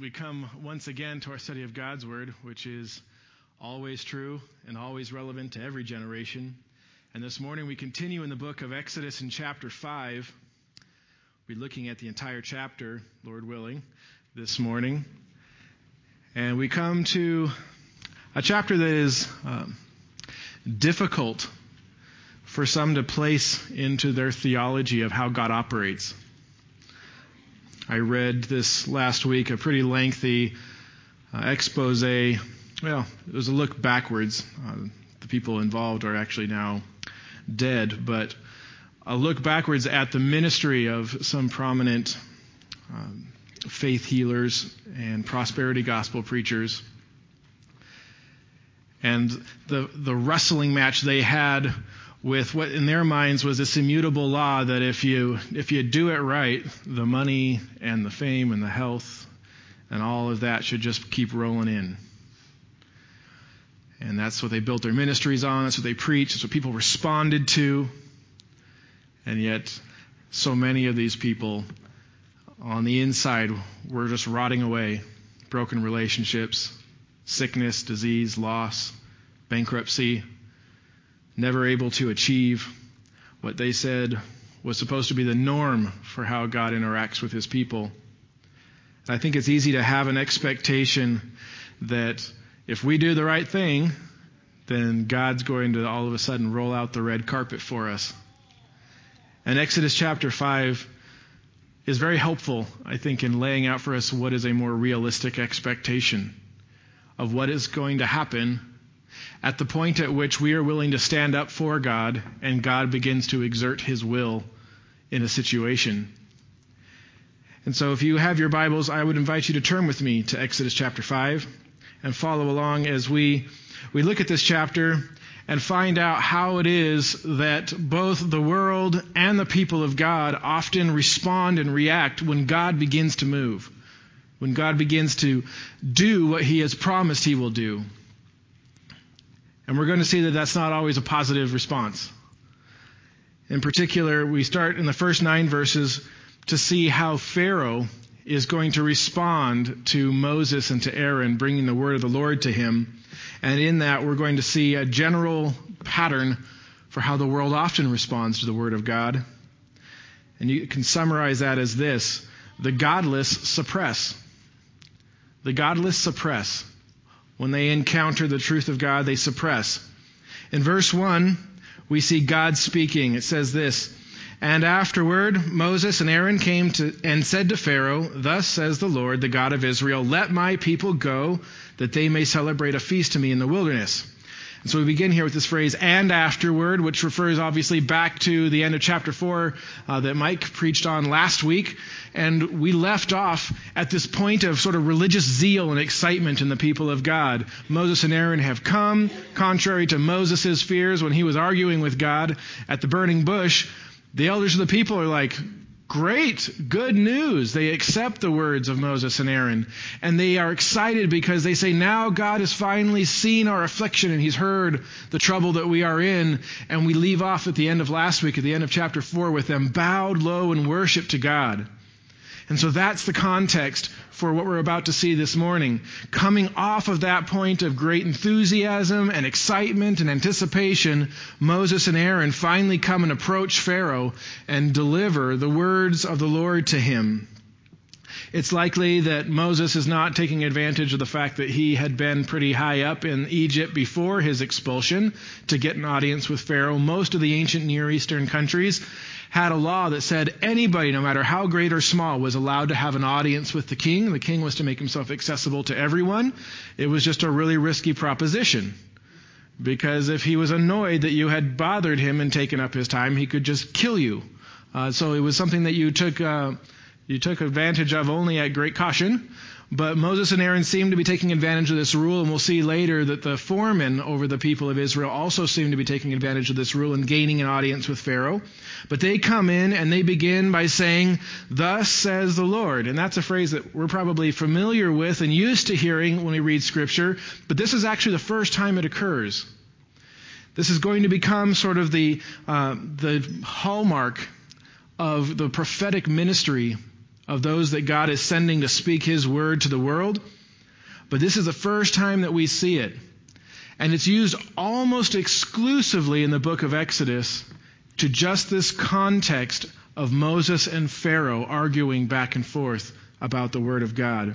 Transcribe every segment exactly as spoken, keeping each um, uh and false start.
we come once again to our study of God's Word, which is always true and always relevant to every generation. And this morning we continue in the book of Exodus in chapter five. We're looking at the entire chapter, Lord willing, this morning. And we come to a chapter that is um, difficult for some to place into their theology of how God operates. I read this last week, a pretty lengthy uh, expose. Well, it was a look backwards. Uh, the people involved are actually now dead, but a look backwards at the ministry of some prominent um, faith healers and prosperity gospel preachers, and the the wrestling match they had with what in their minds was this immutable law that if you if you do it right, the money and the fame and the health and all of that should just keep rolling in. And that's what they built their ministries on. That's what they preached. That's what people responded to. And yet, so many of these people on the inside were just rotting away. Broken relationships, sickness, disease, loss, bankruptcy. Never able to achieve what they said was supposed to be the norm for how God interacts with his people. I think it's easy to have an expectation that if we do the right thing, then God's going to all of a sudden roll out the red carpet for us. And Exodus chapter five is very helpful, I think, in laying out for us what is a more realistic expectation of what is going to happen at the point at which we are willing to stand up for God and God begins to exert his will in a situation. And so if you have your Bibles, I would invite you to turn with me to Exodus chapter five and follow along as we, we look at this chapter and find out how it is that both the world and the people of God often respond and react when God begins to move, when God begins to do what he has promised he will do. And we're going to see that that's not always a positive response. In particular, we start in the first nine verses to see how Pharaoh is going to respond to Moses and to Aaron, bringing the word of the Lord to him. And in that, we're going to see a general pattern for how the world often responds to the word of God. And you can summarize that as this: the godless suppress. The godless suppress. When they encounter the truth of God, they suppress. In verse one, we see God speaking. It says this: "And afterward Moses and Aaron came to and said to Pharaoh, Thus says the Lord, the God of Israel, Let my people go, that they may celebrate a feast to me in the wilderness." And so we begin here with this phrase, "and afterward," which refers obviously back to the end of chapter four uh, that Mike preached on last week. And we left off at this point of sort of religious zeal and excitement in the people of God. Moses and Aaron have come, contrary to Moses' fears when he was arguing with God at the burning bush. The elders of the people are like, great, good news. They accept the words of Moses and Aaron. And they are excited because they say, now God has finally seen our affliction and he's heard the trouble that we are in. And we leave off at the end of last week, at the end of chapter four, with them bowed low in worship to God. And so that's the context for what we're about to see this morning. Coming off of that point of great enthusiasm and excitement and anticipation, Moses and Aaron finally come and approach Pharaoh and deliver the words of the Lord to him. It's likely that Moses is not taking advantage of the fact that he had been pretty high up in Egypt before his expulsion to get an audience with Pharaoh. Most of the ancient Near Eastern countries had a law that said anybody, no matter how great or small, was allowed to have an audience with the king. The king was to make himself accessible to everyone. It was just a really risky proposition, because if he was annoyed that you had bothered him and taken up his time, he could just kill you. Uh, so it was something that you took uh, you took advantage of only at great caution. But Moses and Aaron seem to be taking advantage of this rule, and we'll see later that the foremen over the people of Israel also seem to be taking advantage of this rule and gaining an audience with Pharaoh. But they come in and they begin by saying, "Thus says the Lord." And that's a phrase that we're probably familiar with and used to hearing when we read Scripture, but this is actually the first time it occurs. This is going to become sort of the uh, the hallmark of the prophetic ministry of those that God is sending to speak his word to the world. But this is the first time that we see it. And it's used almost exclusively in the book of Exodus to just this context of Moses and Pharaoh arguing back and forth about the word of God.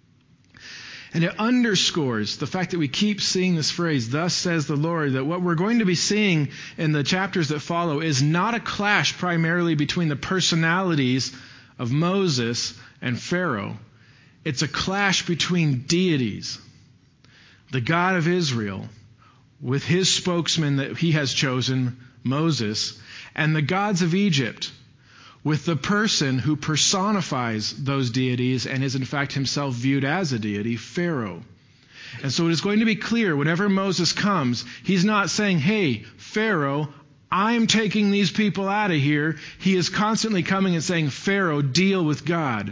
And it underscores the fact that we keep seeing this phrase, thus says the Lord, that what we're going to be seeing in the chapters that follow is not a clash primarily between the personalities of Moses and Pharaoh. It's a clash between deities. The God of Israel, with his spokesman that he has chosen, Moses, and the gods of Egypt, with the person who personifies those deities and is in fact himself viewed as a deity, Pharaoh. And so it is going to be clear whenever Moses comes, he's not saying, hey, Pharaoh, I'm taking these people out of here. He is constantly coming and saying, Pharaoh, deal with God.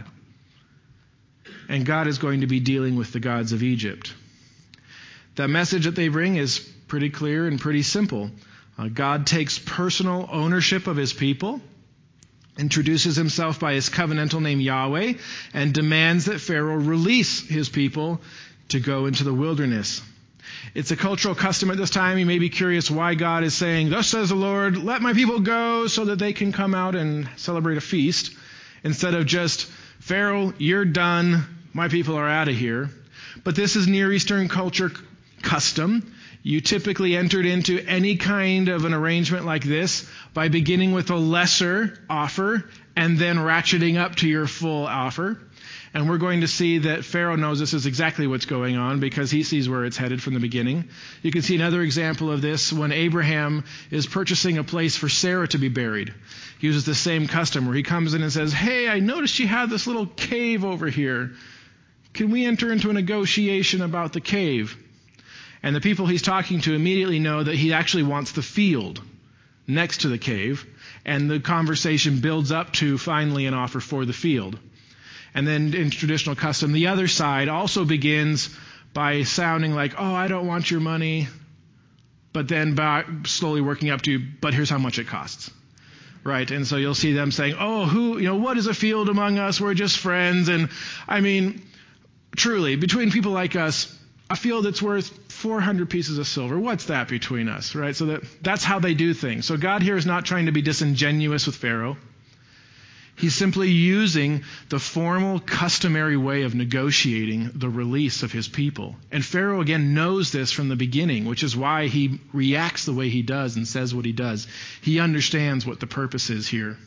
And God is going to be dealing with the gods of Egypt. The message that they bring is pretty clear and pretty simple. Uh, God takes personal ownership of his people, introduces himself by his covenantal name Yahweh, and demands that Pharaoh release his people to go into the wilderness. It's a cultural custom at this time. You may be curious why God is saying, thus says the Lord, let my people go so that they can come out and celebrate a feast, instead of just, Pharaoh, you're done, my people are out of here. But this is Near Eastern culture custom. You typically entered into any kind of an arrangement like this by beginning with a lesser offer and then ratcheting up to your full offer. And we're going to see that Pharaoh knows this is exactly what's going on because he sees where it's headed from the beginning. You can see another example of this when Abraham is purchasing a place for Sarah to be buried. He uses the same custom where he comes in and says, hey, I noticed you have this little cave over here. Can we enter into a negotiation about the cave? And the people he's talking to immediately know that he actually wants the field next to the cave. And the conversation builds up to finally an offer for the field. And then in traditional custom, the other side also begins by sounding like, oh, I don't want your money. But then by slowly working up to, but here's how much it costs. Right? And so you'll see them saying, oh, who, you know, what is a field among us? We're just friends. And I mean, truly, between people like us, a field that's worth four hundred pieces of silver. What's that between us, right? So that that's how they do things. So God here is not trying to be disingenuous with Pharaoh. He's simply using the formal, customary way of negotiating the release of his people. And Pharaoh, again, knows this from the beginning, which is why he reacts the way he does and says what he does. He understands what the purpose is here.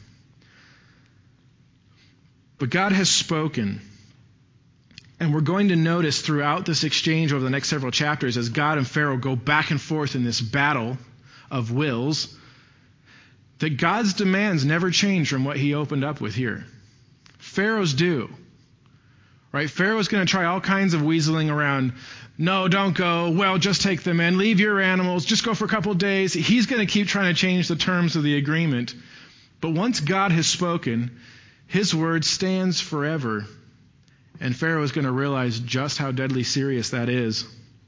But God has spoken. And we're going to notice throughout this exchange over the next several chapters, as God and Pharaoh go back and forth in this battle of wills, that God's demands never change from what he opened up with here. Pharaoh's do. Right? Pharaoh's going to try all kinds of weaseling around. No, don't go. Well, just take them in. Leave your animals. Just go for a couple of days. He's going to keep trying to change the terms of the agreement. But once God has spoken, his word stands forever. And Pharaoh is going to realize just how deadly serious that is.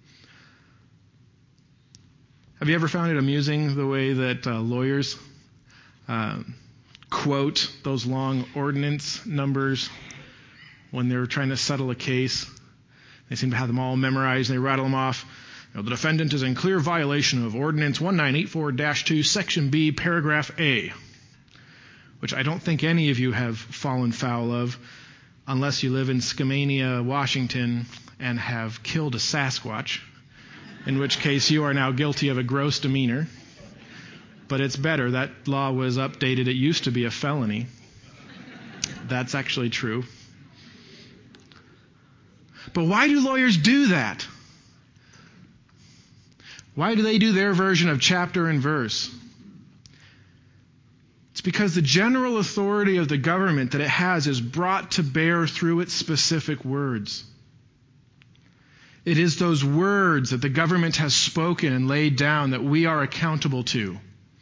Have you ever found it amusing the way that uh, lawyers uh, quote those long ordinance numbers when they're trying to settle a case? They seem to have them all memorized and they rattle them off. You know, the defendant is in clear violation of Ordinance nineteen eighty-four dash two, Section B, Paragraph A, which I don't think any of you have fallen foul of, unless you live in Skamania, Washington, and have killed a Sasquatch, in which case you are now guilty of a gross demeanor. But it's better. That law was updated. It used to be a felony. That's actually true. But why do lawyers do that? Why do they do their version of chapter and verse? It's because the general authority of the government that it has is brought to bear through its specific words. It is those words that the government has spoken and laid down that we are accountable to.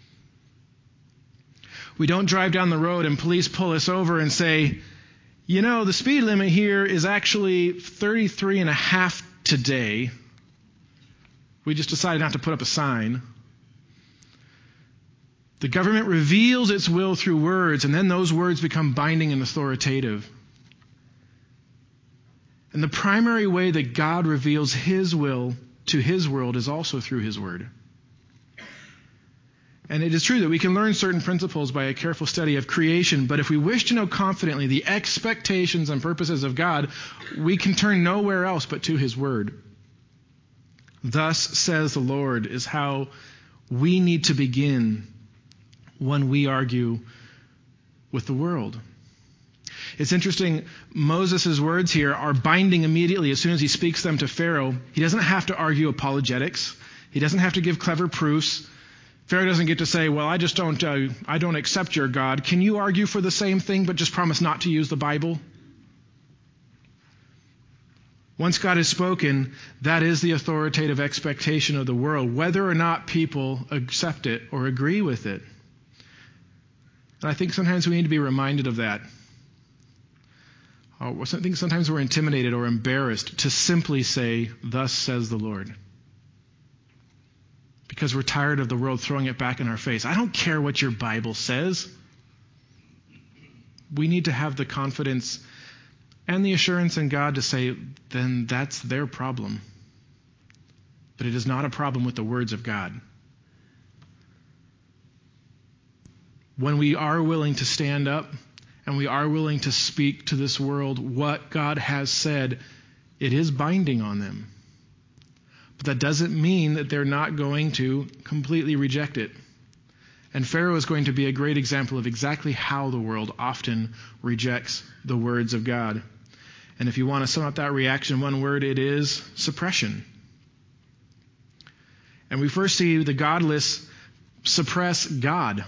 We don't drive down the road and police pull us over and say, you know, the speed limit here is actually thirty-three and a half today. We just decided not to put up a sign. The government reveals its will through words, and then those words become binding and authoritative. And the primary way that God reveals his will to his world is also through his word. And it is true that we can learn certain principles by a careful study of creation, but if we wish to know confidently the expectations and purposes of God, we can turn nowhere else but to his word. Thus says the Lord is how we need to begin when we argue with the world. It's interesting, Moses' words here are binding immediately as soon as he speaks them to Pharaoh. He doesn't have to argue apologetics. He doesn't have to give clever proofs. Pharaoh doesn't get to say, well, I just don't, uh, I don't accept your God. Can you argue for the same thing but just promise not to use the Bible? Once God has spoken, that is the authoritative expectation of the world, whether or not people accept it or agree with it. And I think sometimes we need to be reminded of that. I think sometimes we're intimidated or embarrassed to simply say, thus says the Lord. Because we're tired of the world throwing it back in our face. I don't care what your Bible says. We need to have the confidence and the assurance in God to say, then that's their problem. But it is not a problem with the words of God. When we are willing to stand up and we are willing to speak to this world what God has said, it is binding on them. But that doesn't mean that they're not going to completely reject it. And Pharaoh is going to be a great example of exactly how the world often rejects the words of God. And if you want to sum up that reaction in one word, it is suppression. And we first see the godless suppress God.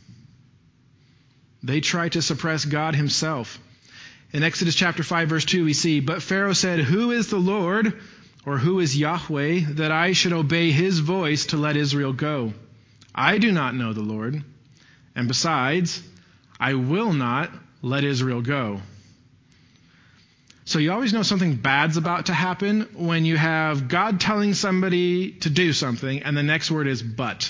They try to suppress God himself. In Exodus chapter five, verse two, we see, but Pharaoh said, who is the Lord, or who is Yahweh, that I should obey his voice to let Israel go? I do not know the Lord, and besides, I will not let Israel go. So you always know something bad's about to happen when you have God telling somebody to do something, and the next word is but.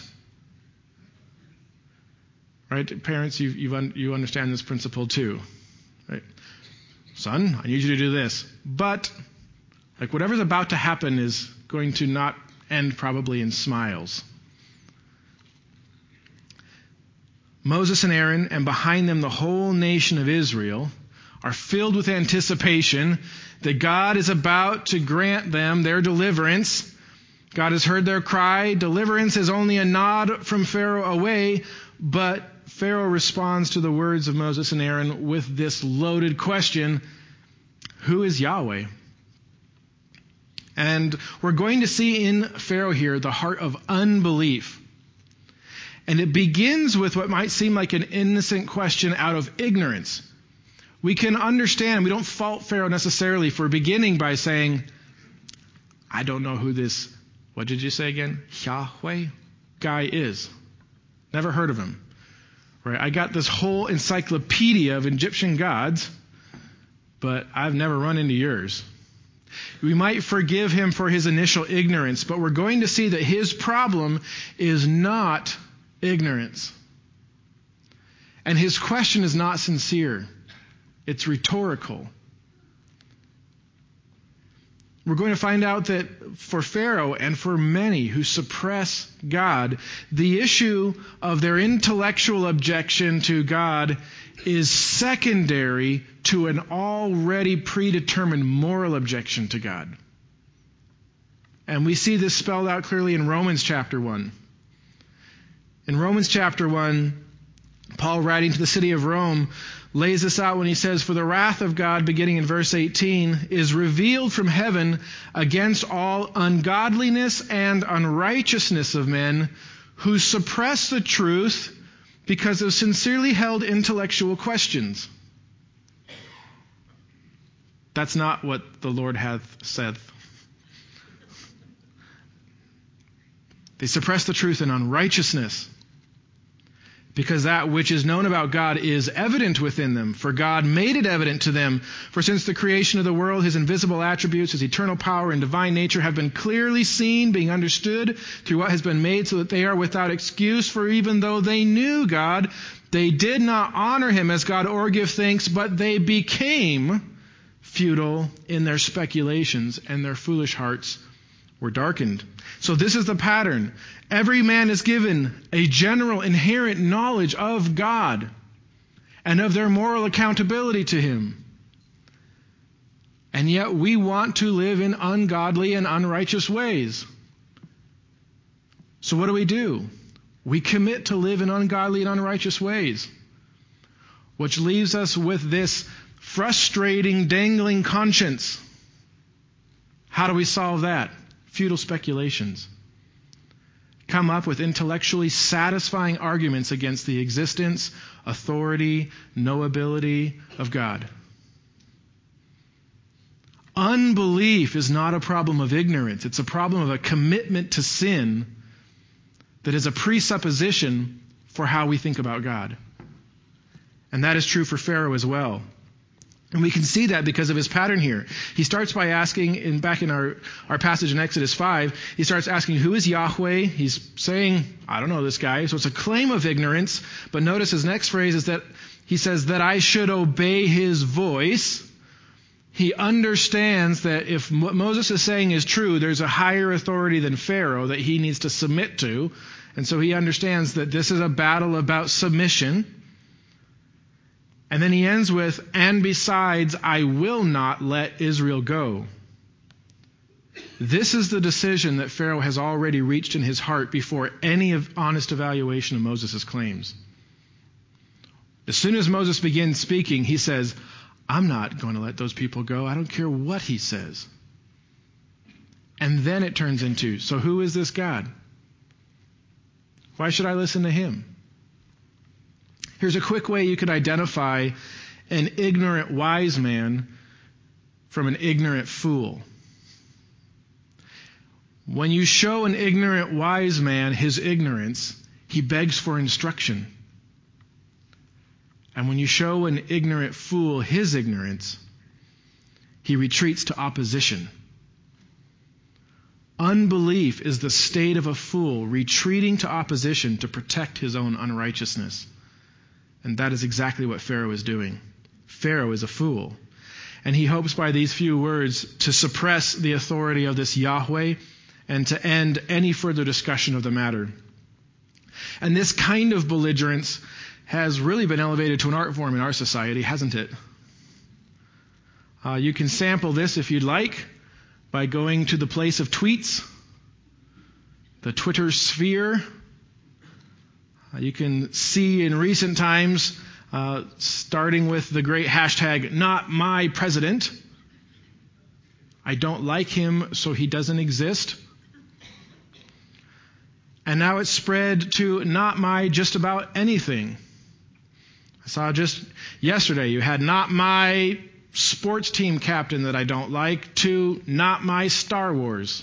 Right? Parents, you you've un, you understand this principle too. Right? Son, I need you to do this. But, like whatever's about to happen is going to not end probably in smiles. Moses and Aaron, and behind them the whole nation of Israel, are filled with anticipation that God is about to grant them their deliverance. God has heard their cry. Deliverance is only a nod from Pharaoh away, but Pharaoh responds to the words of Moses and Aaron with this loaded question, who is Yahweh? And we're going to see in Pharaoh here the heart of unbelief. And it begins with what might seem like an innocent question out of ignorance. We can understand, we don't fault Pharaoh necessarily for beginning by saying, I don't know who this, what did you say again? Yahweh guy is. Never heard of him. Right? I got this whole encyclopedia of Egyptian gods, but I've never run into yours. We might forgive him for his initial ignorance, but we're going to see that his problem is not ignorance. And his question is not sincere. It's rhetorical. We're going to find out that for Pharaoh and for many who suppress God, the issue of their intellectual objection to God is secondary to an already predetermined moral objection to God. And we see this spelled out clearly in Romans chapter one. In Romans chapter one, Paul, writing to the city of Rome, lays this out when he says, for the wrath of God, beginning in verse eighteen, is revealed from heaven against all ungodliness and unrighteousness of men who suppress the truth because of sincerely held intellectual questions. That's not what the Lord hath said. They suppress the truth in unrighteousness, because that which is known about God is evident within them, for God made it evident to them. For since the creation of the world, his invisible attributes, his eternal power and divine nature have been clearly seen, being understood through what has been made, so that they are without excuse. For even though they knew God, they did not honor him as God or give thanks, but they became futile in their speculations, and their foolish hearts were darkened. So this is the pattern. Every man is given a general inherent knowledge of God and of their moral accountability to him. And yet we want to live in ungodly and unrighteous ways. So what do we do? We commit to live in ungodly and unrighteous ways, which leaves us with this frustrating, dangling conscience. How do we solve that? Futile speculations. Come up with intellectually satisfying arguments against the existence, authority, knowability of God. Unbelief is not a problem of ignorance. It's a problem of a commitment to sin that is a presupposition for how we think about God. And that is true for Pharaoh as well. And we can see that because of his pattern here. He starts by asking, in, back in our, our passage in Exodus five, he starts asking, who is Yahweh? He's saying, I don't know this guy. So it's a claim of ignorance. But notice his next phrase is that he says that I should obey his voice. He understands that if what Moses is saying is true, there's a higher authority than Pharaoh that he needs to submit to. And so he understands that this is a battle about submission. And then he ends with, and besides, I will not let Israel go. This is the decision that Pharaoh has already reached in his heart before any of honest evaluation of Moses' claims. As soon as Moses begins speaking, he says, I'm not going to let those people go. I don't care what he says. And then it turns into, so who is this God? Why should I listen to him? Here's a quick way you could identify an ignorant wise man from an ignorant fool. When you show an ignorant wise man his ignorance, he begs for instruction. And when you show an ignorant fool his ignorance, he retreats to opposition. Unbelief is the state of a fool retreating to opposition to protect his own unrighteousness. And that is exactly what Pharaoh is doing. Pharaoh is a fool. And he hopes by these few words to suppress the authority of this Yahweh and to end any further discussion of the matter. And this kind of belligerence has really been elevated to an art form in our society, hasn't it? Uh, you can sample this if you'd like by going to the place of tweets, the Twitter sphere. Uh, you can see in recent times, uh, starting with the great hashtag, not my president. I don't like him, so he doesn't exist. And now it's spread to not my just about anything. I saw just yesterday you had not my sports team captain that I don't like to not my Star Wars.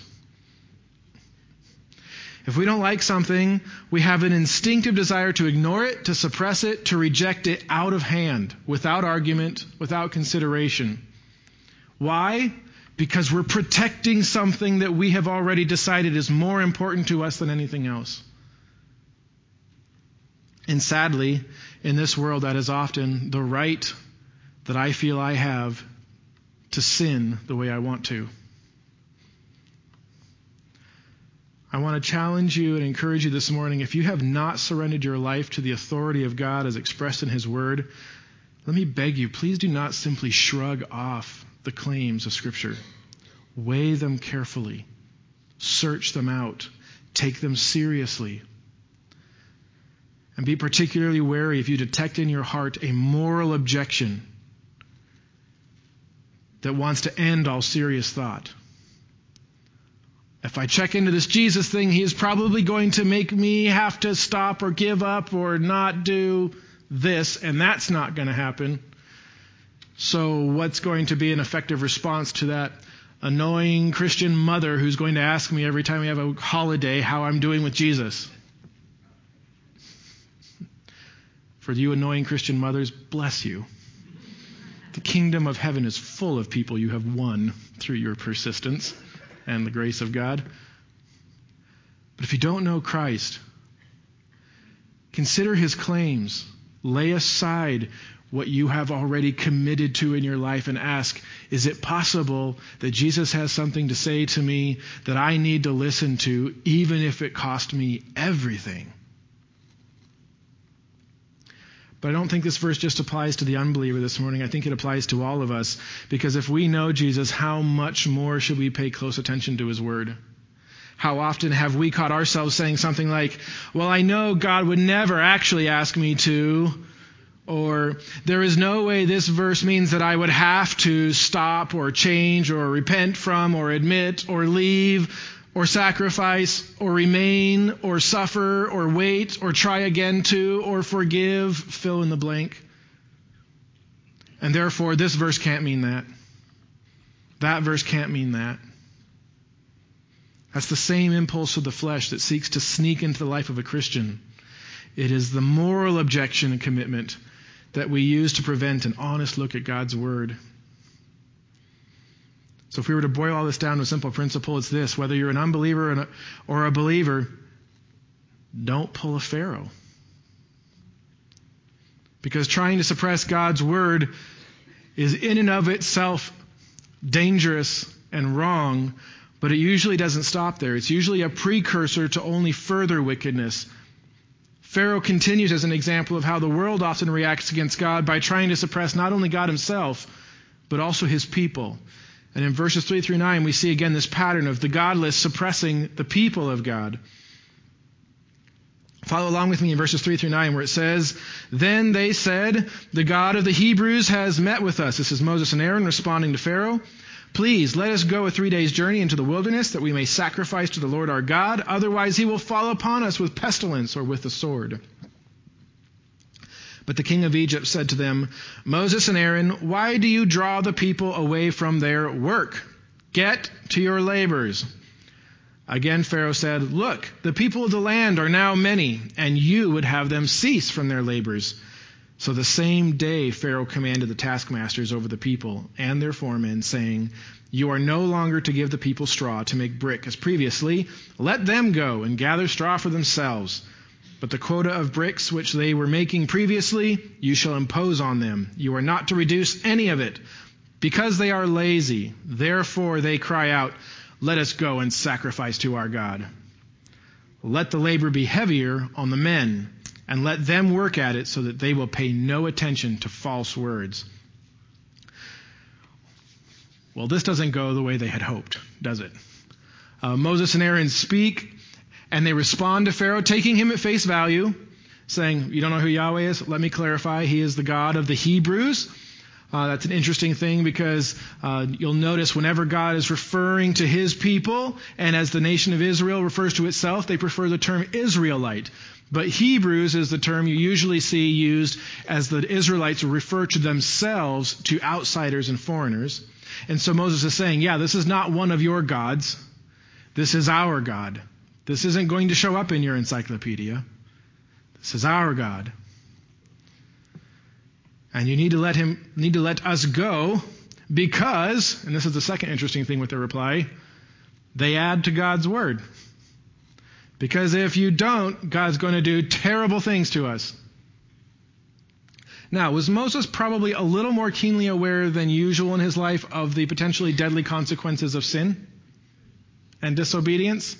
If we don't like something, we have an instinctive desire to ignore it, to suppress it, to reject it out of hand, without argument, without consideration. Why? Because we're protecting something that we have already decided is more important to us than anything else. And sadly, in this world, that is often the right that I feel I have to sin the way I want to. I want to challenge you and encourage you this morning, if you have not surrendered your life to the authority of God as expressed in His Word, let me beg you, please do not simply shrug off the claims of Scripture. Weigh them carefully. Search them out. Take them seriously. And be particularly wary if you detect in your heart a moral objection that wants to end all serious thought. If I check into this Jesus thing, he is probably going to make me have to stop or give up or not do this, and that's not going to happen. So what's going to be an effective response to that annoying Christian mother who's going to ask me every time we have a holiday how I'm doing with Jesus? For you annoying Christian mothers, bless you. The kingdom of heaven is full of people you have won through your persistence and the grace of God. But if you don't know Christ, consider his claims. Lay aside what you have already committed to in your life and ask, is it possible that Jesus has something to say to me that I need to listen to, even if it cost me everything? But I don't think this verse just applies to the unbeliever this morning. I think it applies to all of us, because if we know Jesus, how much more should we pay close attention to his word? How often have we caught ourselves saying something like, well, I know God would never actually ask me to, or there is no way this verse means that I would have to stop or change or repent from or admit or leave or sacrifice or remain or suffer or wait or try again to or forgive, fill in the blank. And therefore, this verse can't mean that. That verse can't mean that. That's the same impulse of the flesh that seeks to sneak into the life of a Christian. It is the moral objection and commitment that we use to prevent an honest look at God's word. So if we were to boil all this down to a simple principle, it's this: whether you're an unbeliever or a believer, don't pull a Pharaoh. Because trying to suppress God's word is in and of itself dangerous and wrong, but it usually doesn't stop there. It's usually a precursor to only further wickedness. Pharaoh continues as an example of how the world often reacts against God by trying to suppress not only God himself, but also his people. And in verses three through nine, we see again this pattern of the godless suppressing the people of God. Follow along with me in verses three through nine, where it says, "Then they said, 'The God of the Hebrews has met with us.'" This is Moses and Aaron responding to Pharaoh. "Please let us go a three days journey into the wilderness that we may sacrifice to the Lord our God. Otherwise he will fall upon us with pestilence or with the sword." But the king of Egypt said to them, "Moses and Aaron, why do you draw the people away from their work? Get to your labors." Again Pharaoh said, "Look, the people of the land are now many, and you would have them cease from their labors." So the same day Pharaoh commanded the taskmasters over the people and their foremen, saying, "You are no longer to give the people straw to make brick as previously. Let them go and gather straw for themselves. But the quota of bricks which they were making previously, you shall impose on them. You are not to reduce any of it, because they are lazy. Therefore they cry out, 'Let us go and sacrifice to our God.' Let the labor be heavier on the men, and let them work at it so that they will pay no attention to false words." Well, this doesn't go the way they had hoped, does it? Uh, Moses and Aaron speak, and they respond to Pharaoh, taking him at face value, saying, "You don't know who Yahweh is? Let me clarify. He is the God of the Hebrews." Uh, that's an interesting thing, because uh, you'll notice whenever God is referring to his people, and as the nation of Israel refers to itself, they prefer the term Israelite. But Hebrews is the term you usually see used as the Israelites refer to themselves to outsiders and foreigners. And so Moses is saying, yeah, this is not one of your gods. This is our God. This isn't going to show up in your encyclopedia. This is our God. And you need to let him, need to let us go because, and this is the second interesting thing with their reply, they add to God's word. Because if you don't, God's going to do terrible things to us. Now, was Moses probably a little more keenly aware than usual in his life of the potentially deadly consequences of sin and disobedience?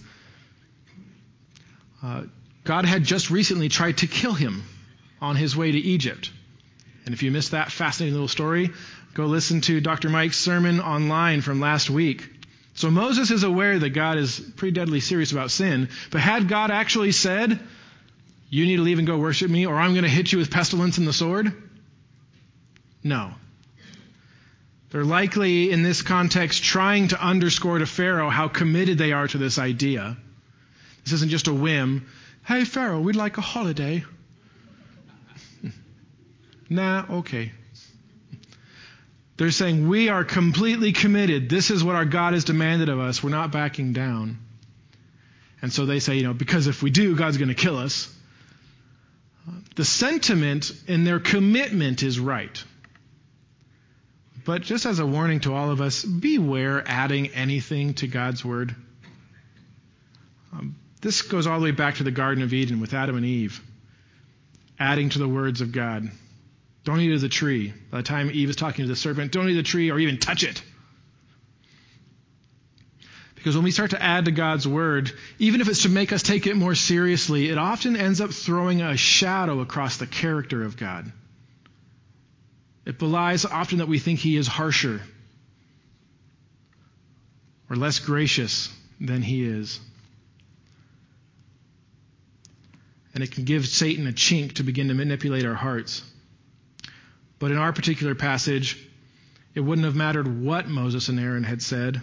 Uh, God had just recently tried to kill him on his way to Egypt. And if you missed that fascinating little story, go listen to Doctor Mike's sermon online from last week. So Moses is aware that God is pretty deadly serious about sin, but had God actually said, "You need to leave and go worship me, or I'm going to hit you with pestilence and the sword"? No. They're likely, in this context, trying to underscore to Pharaoh how committed they are to this idea. This isn't just a whim. "Hey, Pharaoh, we'd like a holiday." Nah, okay. They're saying, we are completely committed. This is what our God has demanded of us. We're not backing down. And so they say, you know, because if we do, God's going to kill us. The sentiment in their commitment is right. But just as a warning to all of us, beware adding anything to God's word. Um, this goes all the way back to the Garden of Eden with Adam and Eve, adding to the words of God. Don't eat of the tree. By the time Eve is talking to the serpent, don't eat of the tree or even touch it. Because when we start to add to God's word, even if it's to make us take it more seriously, it often ends up throwing a shadow across the character of God. It belies often that we think he is harsher or less gracious than he is. And it can give Satan a chink to begin to manipulate our hearts. But in our particular passage, it wouldn't have mattered what Moses and Aaron had said,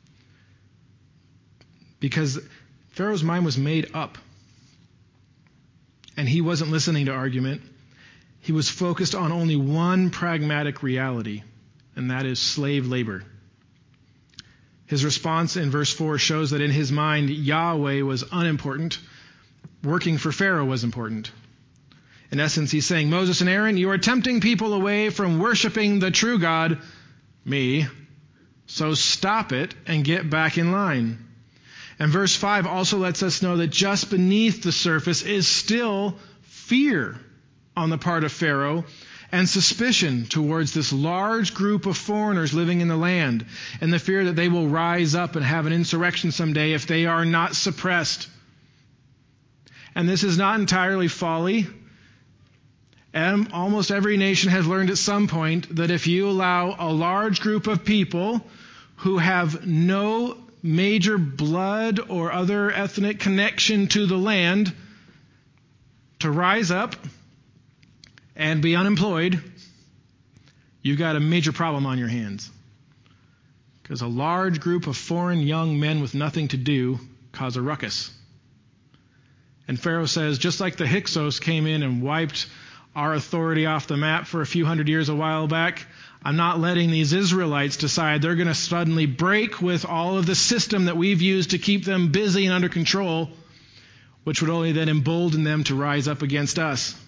because Pharaoh's mind was made up. And he wasn't listening to argument. He was focused on only one pragmatic reality, and that is slave labor. His response in verse four shows that in his mind, Yahweh was unimportant. Working for Pharaoh was important. In essence, he's saying, Moses and Aaron, you are tempting people away from worshiping the true God, me. So stop it and get back in line. And verse five also lets us know that just beneath the surface is still fear on the part of Pharaoh and suspicion towards this large group of foreigners living in the land, and the fear that they will rise up and have an insurrection someday if they are not suppressed. And this is not entirely folly. And almost every nation has learned at some point that if you allow a large group of people who have no major blood or other ethnic connection to the land to rise up and be unemployed, you've got a major problem on your hands. Because a large group of foreign young men with nothing to do cause a ruckus. And Pharaoh says, just like the Hyksos came in and wiped our authority off the map for a few hundred years a while back, I'm not letting these Israelites decide they're going to suddenly break with all of the system that we've used to keep them busy and under control, which would only then embolden them to rise up against us.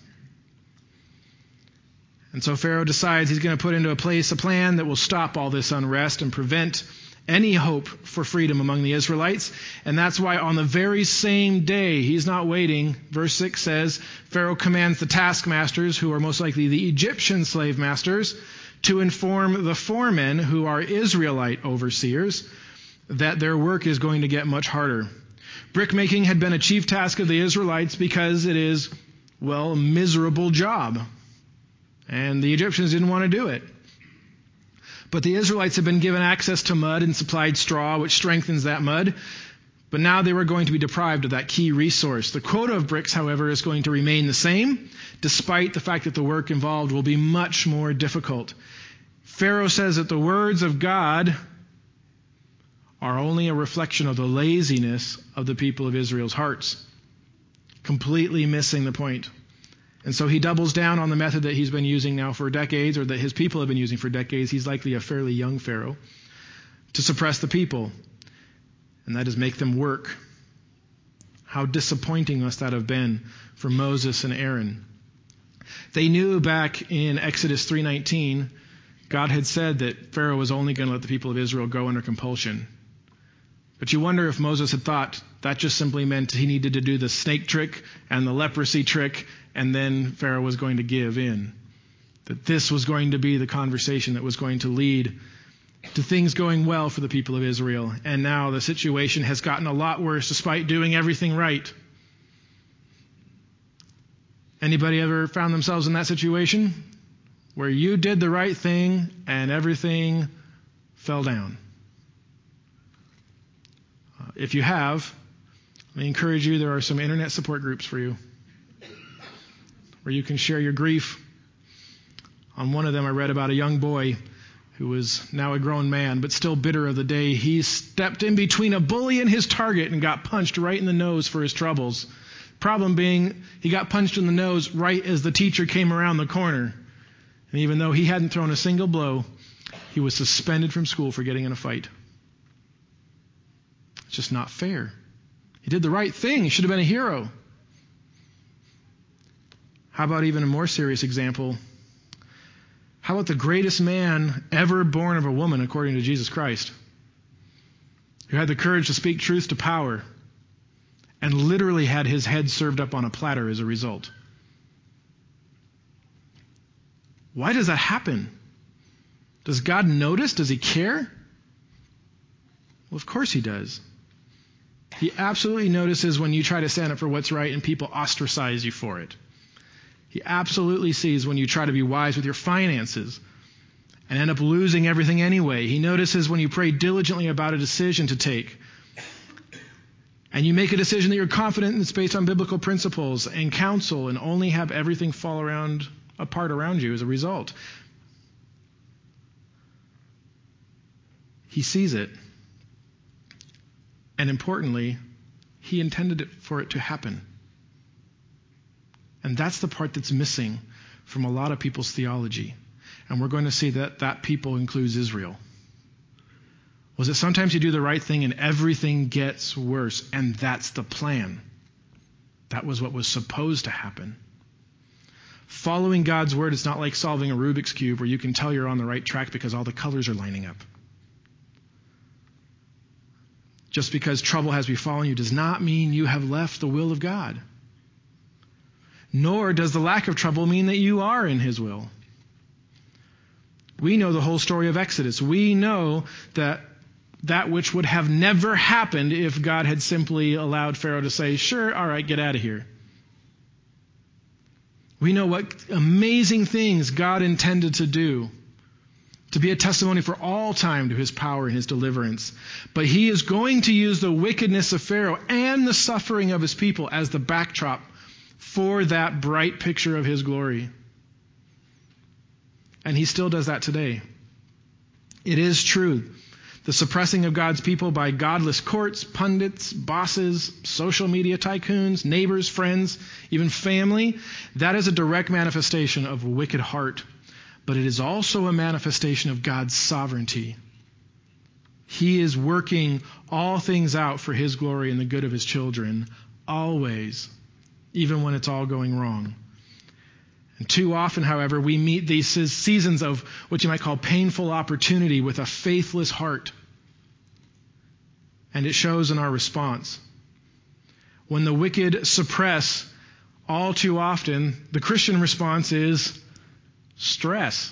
And so Pharaoh decides he's going to put into place a plan that will stop all this unrest and prevent any hope for freedom among the Israelites. And that's why on the very same day, he's not waiting. Verse six says, Pharaoh commands the taskmasters, who are most likely the Egyptian slave masters, to inform the foremen, who are Israelite overseers, that their work is going to get much harder. Brickmaking had been a chief task of the Israelites because it is, well, a miserable job. And the Egyptians didn't want to do it. But the Israelites had been given access to mud and supplied straw, which strengthens that mud. But now they were going to be deprived of that key resource. The quota of bricks, however, is going to remain the same, despite the fact that the work involved will be much more difficult. Pharaoh says that the words of God are only a reflection of the laziness of the people of Israel's hearts, completely missing the point. And so he doubles down on the method that he's been using now for decades, or that his people have been using for decades. He's likely a fairly young Pharaoh, to suppress the people. And that is make them work. How disappointing must that have been for Moses and Aaron. They knew back in Exodus three nineteen, God had said that Pharaoh was only going to let the people of Israel go under compulsion. But you wonder if Moses had thought that just simply meant he needed to do the snake trick and the leprosy trick, and then Pharaoh was going to give in. That this was going to be the conversation that was going to lead to things going well for the people of Israel. And now the situation has gotten a lot worse despite doing everything right. Anybody ever found themselves in that situation? Where you did the right thing and everything fell down? Uh, if you have, I encourage you, there are some internet support groups for you where you can share your grief. On one of them, I read about a young boy who was now a grown man, but still bitter of the day he stepped in between a bully and his target and got punched right in the nose for his troubles. Problem being, he got punched in the nose right as the teacher came around the corner. And even though he hadn't thrown a single blow, he was suspended from school for getting in a fight. It's just not fair. He did the right thing. He should have been a hero. How about even a more serious example? How about the greatest man ever born of a woman, according to Jesus Christ, who had the courage to speak truth to power and literally had his head served up on a platter as a result? Why does that happen? Does God notice? Does he care? Well, of course he does. He absolutely notices when you try to stand up for what's right and people ostracize you for it. He absolutely sees when you try to be wise with your finances and end up losing everything anyway. He notices when you pray diligently about a decision to take and you make a decision that you're confident in, it's based on biblical principles and counsel, and only have everything fall around apart around you as a result. He sees it. And importantly, he intended it for it to happen. And that's the part that's missing from a lot of people's theology. And we're going to see that that people includes Israel. Was it sometimes you do the right thing and everything gets worse, and that's the plan? That was what was supposed to happen. Following God's word is not like solving a Rubik's Cube where you can tell you're on the right track because all the colors are lining up. Just because trouble has befallen you does not mean you have left the will of God. Nor does the lack of trouble mean that you are in his will. We know the whole story of Exodus. We know that that which would have never happened if God had simply allowed Pharaoh to say, sure, all right, get out of here. We know what amazing things God intended to do, to be a testimony for all time to his power and his deliverance. But he is going to use the wickedness of Pharaoh and the suffering of his people as the backdrop for that bright picture of his glory. And he still does that today. It is true. The suppressing of God's people by godless courts, pundits, bosses, social media tycoons, neighbors, friends, even family, that is a direct manifestation of a wicked heart. But it is also a manifestation of God's sovereignty. He is working all things out for his glory and the good of his children, always, even when it's all going wrong. And too often, however, we meet these seasons of what you might call painful opportunity with a faithless heart. And it shows in our response. When the wicked suppress, all too often, the Christian response is stress.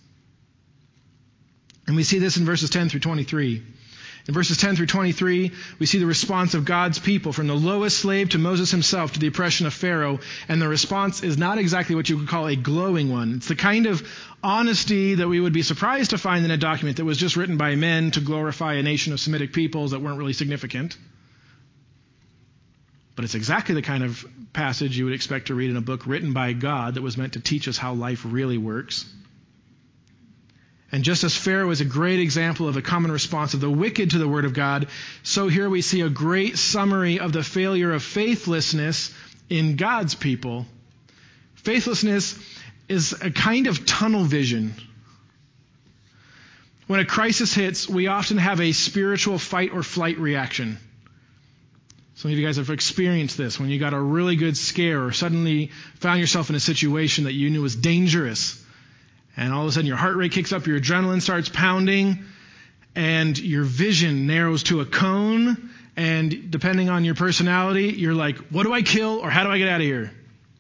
And we see this in verses ten through twenty-three. In verses ten through twenty-three, we see the response of God's people, from the lowest slave to Moses himself, to the oppression of Pharaoh. And the response is not exactly what you could call a glowing one. It's the kind of honesty that we would be surprised to find in a document that was just written by men to glorify a nation of Semitic peoples that weren't really significant. But it's exactly the kind of passage you would expect to read in a book written by God that was meant to teach us how life really works. And just as Pharaoh is a great example of a common response of the wicked to the word of God, so here we see a great summary of the failure of faithlessness in God's people. Faithlessness is a kind of tunnel vision. When a crisis hits, we often have a spiritual fight or flight reaction. Some of you guys have experienced this when you got a really good scare or suddenly found yourself in a situation that you knew was dangerous. And all of a sudden your heart rate kicks up, your adrenaline starts pounding, and your vision narrows to a cone. And depending on your personality, you're like, what do I kill or how do I get out of here?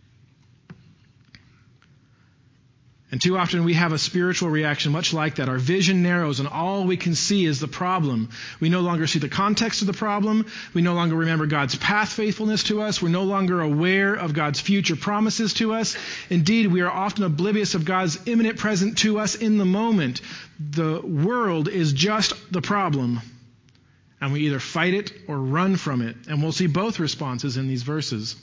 And too often we have a spiritual reaction much like that. Our vision narrows and all we can see is the problem. We no longer see the context of the problem. We no longer remember God's past faithfulness to us. We're no longer aware of God's future promises to us. Indeed, we are often oblivious of God's imminent presence to us in the moment. The world is just the problem. And we either fight it or run from it. And we'll see both responses in these verses.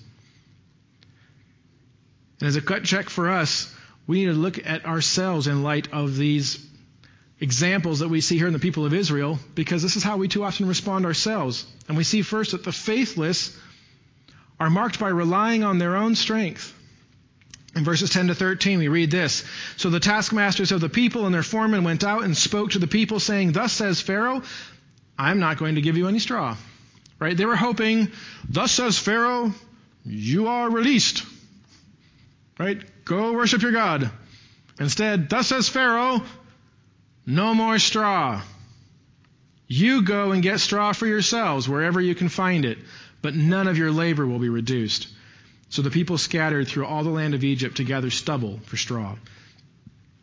And as a gut check for us, we need to look at ourselves in light of these examples that we see here in the people of Israel, because this is how we too often respond ourselves. And we see first that the faithless are marked by relying on their own strength. In verses ten to thirteen, we read this. So the taskmasters of the people and their foremen went out and spoke to the people, saying, thus says Pharaoh, I'm not going to give you any straw. Right? They were hoping, thus says Pharaoh, you are released. Right? Go worship your God. Instead, thus says Pharaoh, no more straw. You go and get straw for yourselves wherever you can find it, but none of your labor will be reduced. So the people scattered through all the land of Egypt to gather stubble for straw.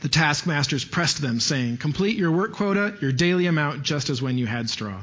the taskmasters pressed them, saying, "Complete your work quota, your daily amount, just as when you had straw."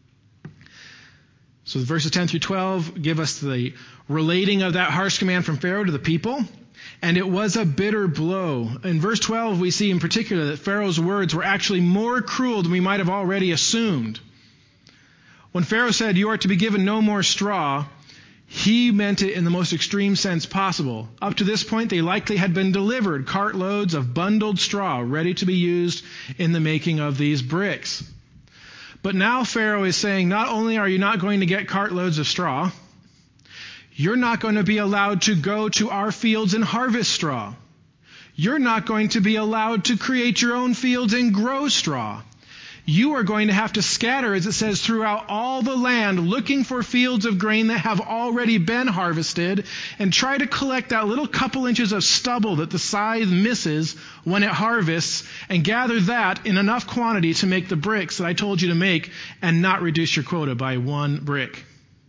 So verses ten through twelve give us the relating of that harsh command from Pharaoh to the people. And it was a bitter blow. In verse twelve, we see in particular that Pharaoh's words were actually more cruel than we might have already assumed. When Pharaoh said, "You are to be given no more straw," he meant it in the most extreme sense possible. Up to this point, they likely had been delivered cartloads of bundled straw ready to be used in the making of these bricks. But now Pharaoh is saying, not only are you not going to get cartloads of straw, you're not going to be allowed to go to our fields and harvest straw. You're not going to be allowed to create your own fields and grow straw. You are going to have to scatter, as it says, throughout all the land, looking for fields of grain that have already been harvested, and try to collect that little couple inches of stubble that the scythe misses when it harvests, and gather that in enough quantity to make the bricks that I told you to make, and not reduce your quota by one brick.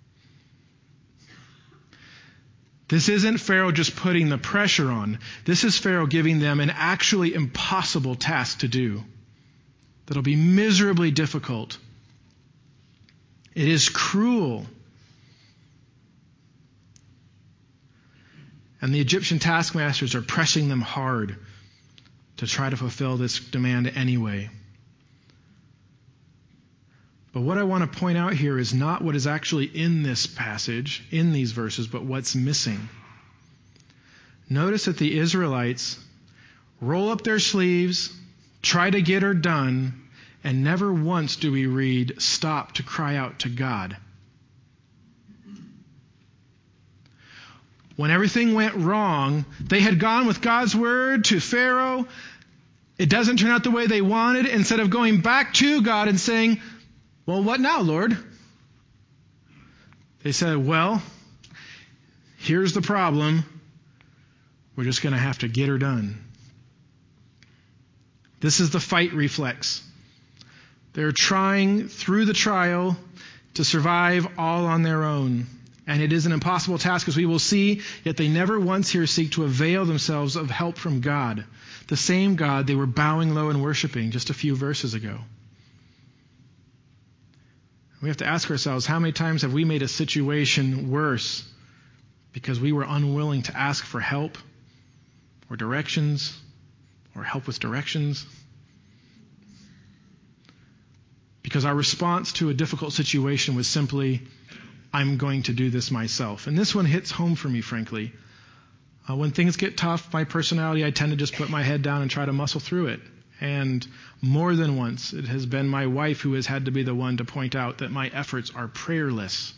This isn't Pharaoh just putting the pressure on. This is Pharaoh giving them an actually impossible task to do. That'll be miserably difficult. It is cruel. And the Egyptian taskmasters are pressing them hard to try to fulfill this demand anyway. But what I want to point out here is not what is actually in this passage, in these verses, but what's missing. Notice that the Israelites roll up their sleeves, try to get her done, and never once do we read, stop to cry out to God. When everything went wrong, they had gone with God's word to Pharaoh. It doesn't turn out the way they wanted. Instead of going back to God and saying, "Well, what now, Lord?" They said, "Well, here's the problem. We're just going to have to get her done." This is the fight reflex. They're trying through the trial to survive all on their own. And it is an impossible task, as we will see, yet they never once here seek to avail themselves of help from God, the same God they were bowing low and worshiping just a few verses ago. We have to ask ourselves, how many times have we made a situation worse because we were unwilling to ask for help or directions or help with directions? Because our response to a difficult situation was simply, "I'm going to do this myself." And this one hits home for me, frankly. Uh, when things get tough, my personality, I tend to just put my head down and try to muscle through it. And more than once, it has been my wife who has had to be the one to point out that my efforts are prayerless.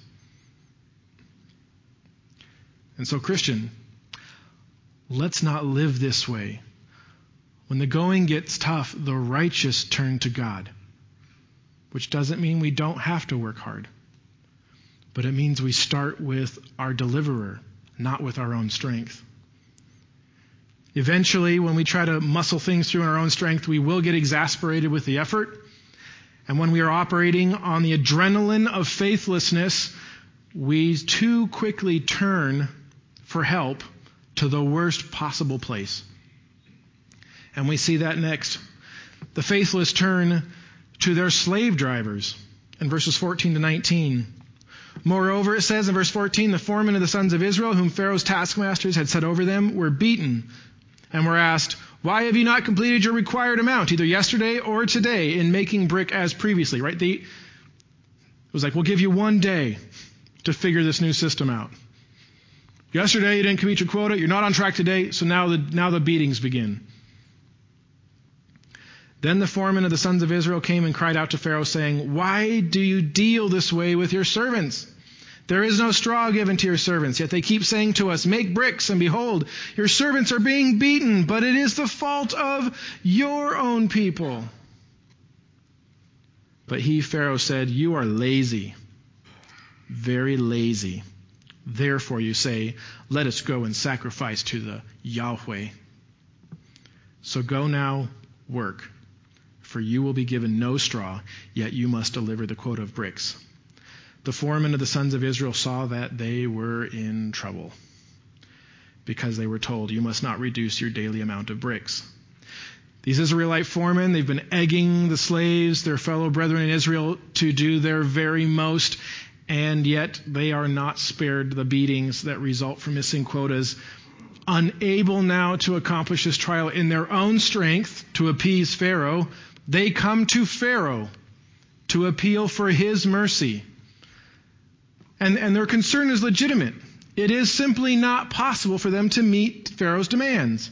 And so, Christian, let's not live this way. When the going gets tough, the righteous turn to God, which doesn't mean we don't have to work hard, but it means we start with our deliverer, not with our own strength. Eventually, when we try to muscle things through in our own strength, we will get exasperated with the effort. And when we are operating on the adrenaline of faithlessness, we too quickly turn for help to the worst possible place. And we see that next. The faithless turn to their slave drivers in verses fourteen to nineteen. Moreover, it says in verse fourteen, the foremen of the sons of Israel, whom Pharaoh's taskmasters had set over them, were beaten and were asked, "Why have you not completed your required amount, either yesterday or today, in making brick as previously?" Right? They, it was like, "We'll give you one day to figure this new system out. Yesterday you didn't complete your quota. You're not on track today. So now the now the beatings begin." Then the foreman of the sons of Israel came and cried out to Pharaoh, saying, "Why do you deal this way with your servants? There is no straw given to your servants, yet they keep saying to us, 'Make bricks,' and behold, your servants are being beaten, but it is the fault of your own people." But he, Pharaoh, said, "You are lazy, very lazy. Therefore you say, 'Let us go and sacrifice to the Yahweh.' So go now, work, for you will be given no straw, yet you must deliver the quota of bricks." The foremen of the sons of Israel saw that they were in trouble, because they were told, "You must not reduce your daily amount of bricks." These Israelite foremen, they've been egging the slaves, their fellow brethren in Israel, to do their very most, and yet they are not spared the beatings that result from missing quotas. Unable now to accomplish this trial in their own strength to appease Pharaoh, they come to Pharaoh to appeal for his mercy. And, and their concern is legitimate. It is simply not possible for them to meet Pharaoh's demands.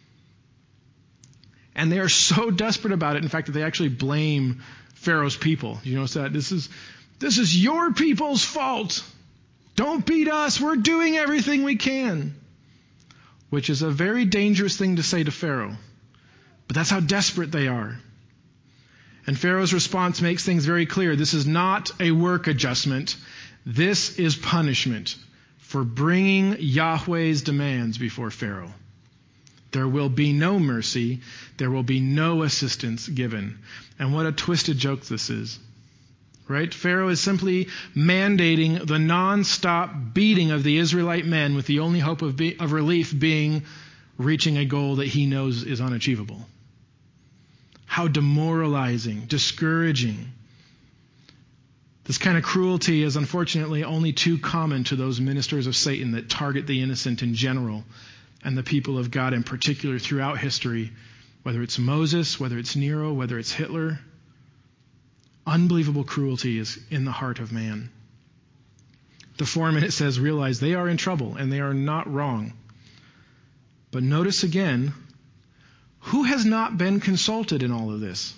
And they are so desperate about it, in fact, that they actually blame Pharaoh's people. You notice that? This is, this is your people's fault. Don't beat us. We're doing everything we can. Which is a very dangerous thing to say to Pharaoh. But that's how desperate they are. And Pharaoh's response makes things very clear. This is not a work adjustment. This is punishment for bringing Yahweh's demands before Pharaoh. There will be no mercy. There will be no assistance given. And what a twisted joke this is. Right? Pharaoh is simply mandating the non-stop beating of the Israelite men with the only hope of, be, of relief being reaching a goal that he knows is unachievable. How demoralizing, discouraging. This kind of cruelty is unfortunately only too common to those ministers of Satan that target the innocent in general and the people of God in particular throughout history, whether it's Moses, whether it's Nero, whether it's Hitler. Unbelievable cruelty is in the heart of man. The foreman, it says, realize they are in trouble and they are not wrong. But notice again, who has not been consulted in all of this?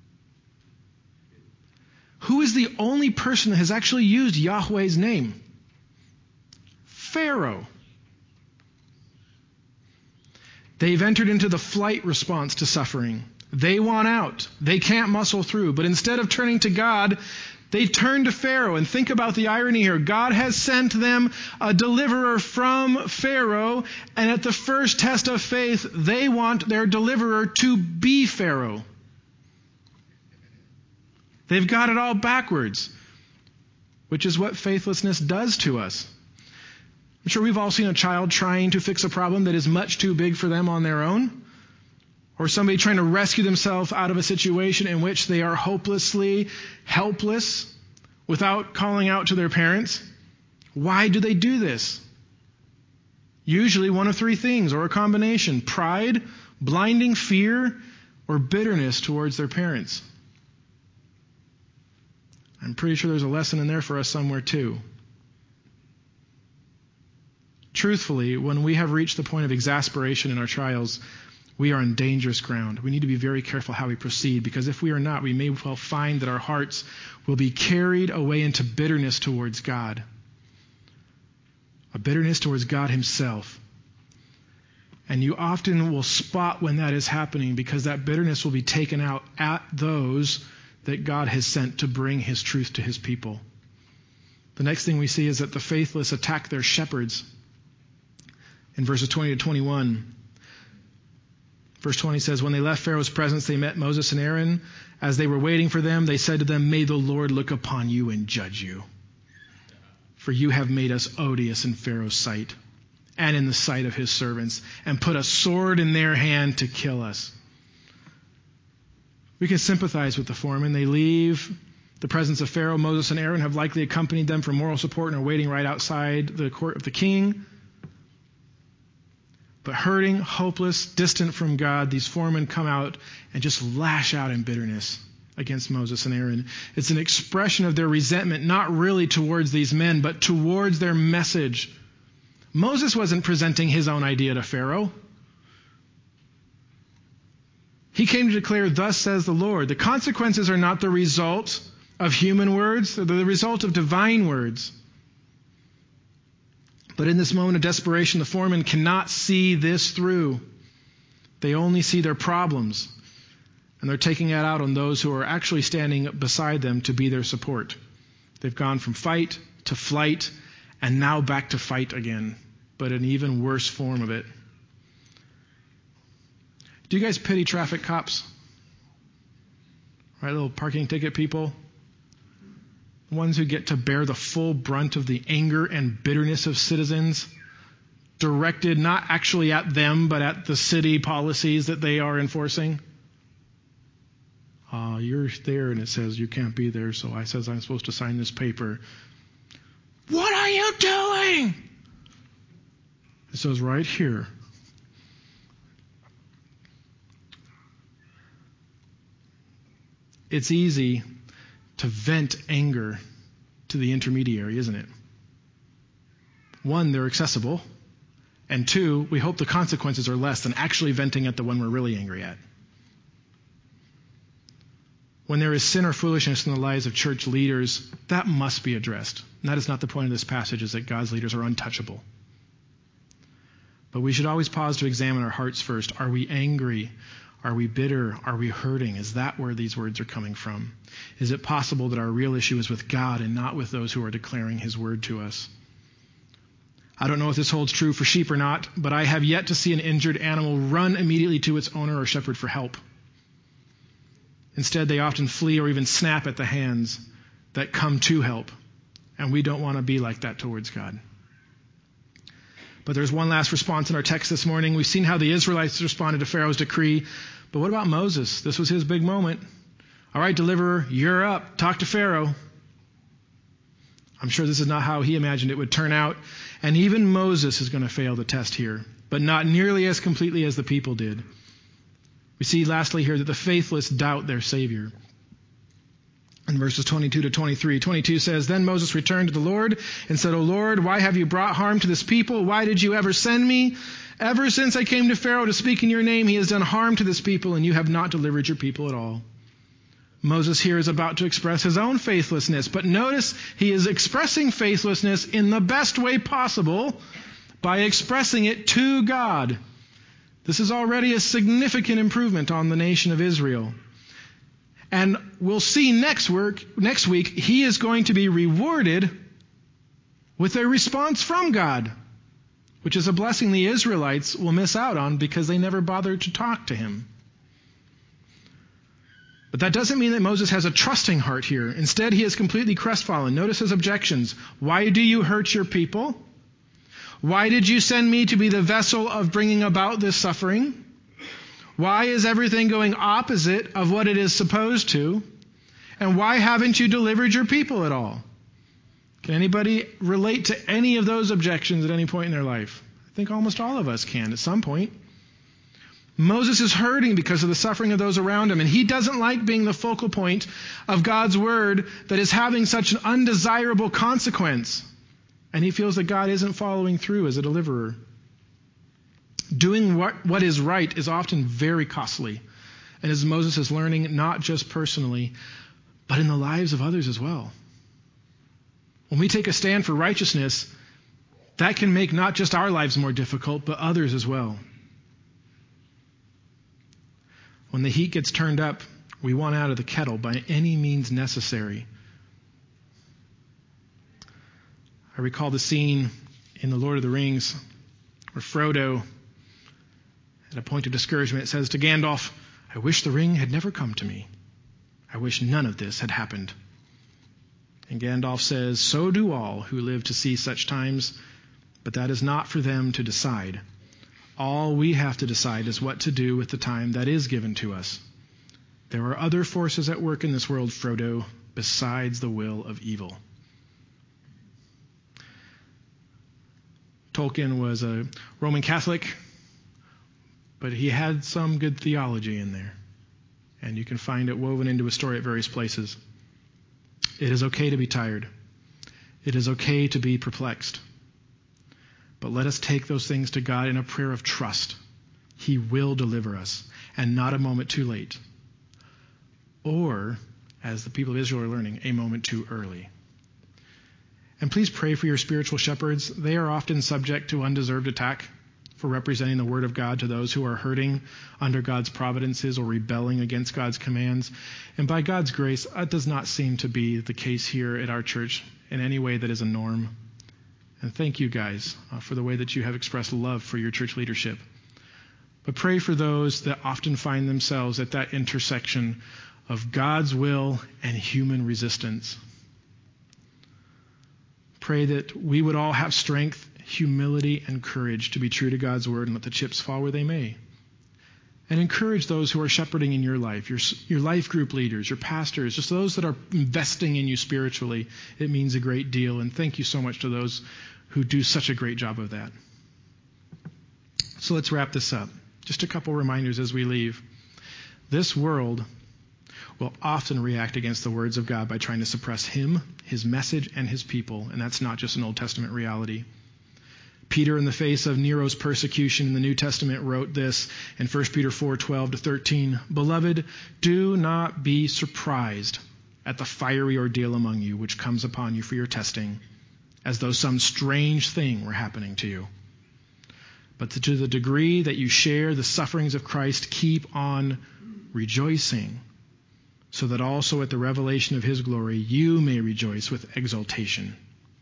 Who is the only person that has actually used Yahweh's name? Pharaoh. They've entered into the flight response to suffering. They want out. They can't muscle through. But instead of turning to God, they turn to Pharaoh. And think about the irony here. God has sent them a deliverer from Pharaoh. And at the first test of faith, they want their deliverer to be Pharaoh. They've got it all backwards, which is what faithlessness does to us. I'm sure we've all seen a child trying to fix a problem that is much too big for them on their own. Or somebody trying to rescue themselves out of a situation in which they are hopelessly helpless without calling out to their parents. Why do they do this? Usually one of three things, or a combination: pride, blinding fear, or bitterness towards their parents. I'm pretty sure there's a lesson in there for us somewhere too. Truthfully, when we have reached the point of exasperation in our trials, we are on dangerous ground. We need to be very careful how we proceed, because if we are not, we may well find that our hearts will be carried away into bitterness towards God. A bitterness towards God himself. And you often will spot when that is happening, because that bitterness will be taken out at those that God has sent to bring his truth to his people. The next thing we see is that the faithless attack their shepherds. In verses twenty to twenty-one, verse twenty says, when they left Pharaoh's presence, they met Moses and Aaron. As they were waiting for them, they said to them, may the Lord look upon you and judge you. For you have made us odious in Pharaoh's sight and in the sight of his servants, and put a sword in their hand to kill us. We can sympathize with the foreman. They leave the presence of Pharaoh. Moses and Aaron have likely accompanied them for moral support and are waiting right outside the court of the king. But hurting, hopeless, distant from God, these foremen come out and just lash out in bitterness against Moses and Aaron. It's an expression of their resentment, not really towards these men, but towards their message. Moses wasn't presenting his own idea to Pharaoh. He came to declare, thus says the Lord. The consequences are not the result of human words, they're the result of divine words. But in this moment of desperation, the foremen cannot see this through. They only see their problems. And they're taking it out on those who are actually standing beside them to be their support. They've gone from fight to flight, and now back to fight again, but an even worse form of it. Do you guys pity traffic cops? Right, little parking ticket people? The ones who get to bear the full brunt of the anger and bitterness of citizens, directed not actually at them, but at the city policies that they are enforcing. Uh, you're there and it says you can't be there, so I says I'm supposed to sign this paper. What are you doing? It says right here. It's easy to vent anger to the intermediary, isn't it? One, they're accessible. And two, we hope the consequences are less than actually venting at the one we're really angry at. When there is sin or foolishness in the lives of church leaders, that must be addressed. And that is not the point of this passage, is that God's leaders are untouchable. But we should always pause to examine our hearts first. Are we angry? Are we bitter? Are we hurting? Is that where these words are coming from? Is it possible that our real issue is with God and not with those who are declaring his word to us? I don't know if this holds true for sheep or not, but I have yet to see an injured animal run immediately to its owner or shepherd for help. Instead, they often flee or even snap at the hands that come to help. And we don't want to be like that towards God. But there's one last response in our text this morning. We've seen how the Israelites responded to Pharaoh's decree. But what about Moses? This was his big moment. All right, deliverer, you're up. Talk to Pharaoh. I'm sure this is not how he imagined it would turn out. And even Moses is going to fail the test here, but not nearly as completely as the people did. We see lastly here that the faithless doubt their Savior. In verses twenty-two to twenty-three, twenty-two says, Then Moses returned to the Lord and said, O Lord, why have you brought harm to this people? Why did you ever send me? Ever since I came to Pharaoh to speak in your name, he has done harm to this people, and you have not delivered your people at all. Moses here is about to express his own faithlessness, but notice he is expressing faithlessness in the best way possible by expressing it to God. This is already a significant improvement on the nation of Israel. And we'll see next work, next week, he is going to be rewarded with a response from God, which is a blessing the Israelites will miss out on because they never bothered to talk to him. But that doesn't mean that Moses has a trusting heart here. Instead, he is completely crestfallen. Notice his objections. Why do you hurt your people? Why did you send me to be the vessel of bringing about this suffering? Why is everything going opposite of what it is supposed to? And why haven't you delivered your people at all? Can anybody relate to any of those objections at any point in their life? I think almost all of us can at some point. Moses is hurting because of the suffering of those around him, and he doesn't like being the focal point of God's word that is having such an undesirable consequence. And he feels that God isn't following through as a deliverer. Doing what, what is right is often very costly. And as Moses is learning, not just personally, but in the lives of others as well. When we take a stand for righteousness, that can make not just our lives more difficult, but others as well. When the heat gets turned up, we want out of the kettle by any means necessary. I recall the scene in The Lord of the Rings where Frodo, at a point of discouragement, says to Gandalf, I wish the ring had never come to me. I wish none of this had happened. And Gandalf says, so do all who live to see such times, but that is not for them to decide. All we have to decide is what to do with the time that is given to us. There are other forces at work in this world, Frodo, besides the will of evil. Tolkien was a Roman Catholic, but he had some good theology in there. And you can find it woven into a story at various places. It is okay to be tired. It is okay to be perplexed. But let us take those things to God in a prayer of trust. He will deliver us, and not a moment too late. Or, as the people of Israel are learning, a moment too early. And please pray for your spiritual shepherds. They are often subject to undeserved attack for representing the word of God to those who are hurting under God's providences or rebelling against God's commands. And by God's grace, that does not seem to be the case here at our church in any way that is a norm. And thank you guys uh, for the way that you have expressed love for your church leadership. But pray for those that often find themselves at that intersection of God's will and human resistance. Pray that we would all have strength, humility, and courage to be true to God's word and let the chips fall where they may. And encourage those who are shepherding in your life, your, your life group leaders, your pastors, just those that are investing in you spiritually. It means a great deal. And thank you so much to those who do such a great job of that. So let's wrap this up. Just a couple reminders as we leave. This world will often react against the words of God by trying to suppress him, his message, and his people. And that's not just an Old Testament reality. Peter, in the face of Nero's persecution in the New Testament, wrote this in First Peter four, twelve to thirteen. Beloved, do not be surprised at the fiery ordeal among you, which comes upon you for your testing, as though some strange thing were happening to you. But to the degree that you share the sufferings of Christ, keep on rejoicing, so that also at the revelation of his glory you may rejoice with exultation.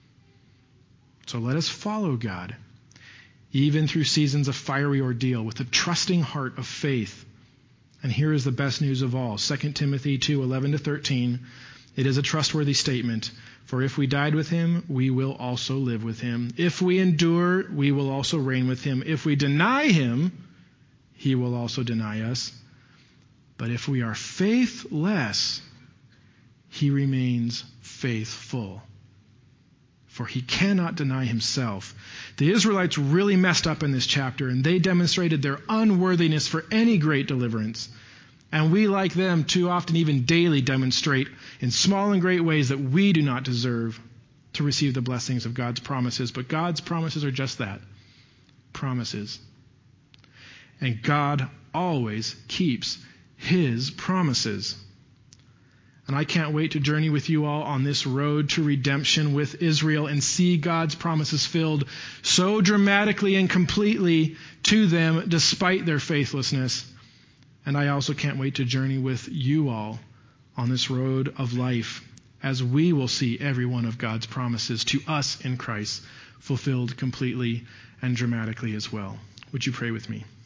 So let us follow God, even through seasons of fiery ordeal, with a trusting heart of faith. And here is the best news of all. Second Timothy two, eleven to thirteen. It is a trustworthy statement. For if we died with him, we will also live with him. If we endure, we will also reign with him. If we deny him, he will also deny us. But if we are faithless, he remains faithful. For he cannot deny himself. The Israelites really messed up in this chapter, and they demonstrated their unworthiness for any great deliverance. And we, like them, too often even daily demonstrate in small and great ways that we do not deserve to receive the blessings of God's promises. But God's promises are just that, promises. And God always keeps his promises. And I can't wait to journey with you all on this road to redemption with Israel and see God's promises filled so dramatically and completely to them despite their faithlessness. And I also can't wait to journey with you all on this road of life as we will see every one of God's promises to us in Christ fulfilled completely and dramatically as well. Would you pray with me?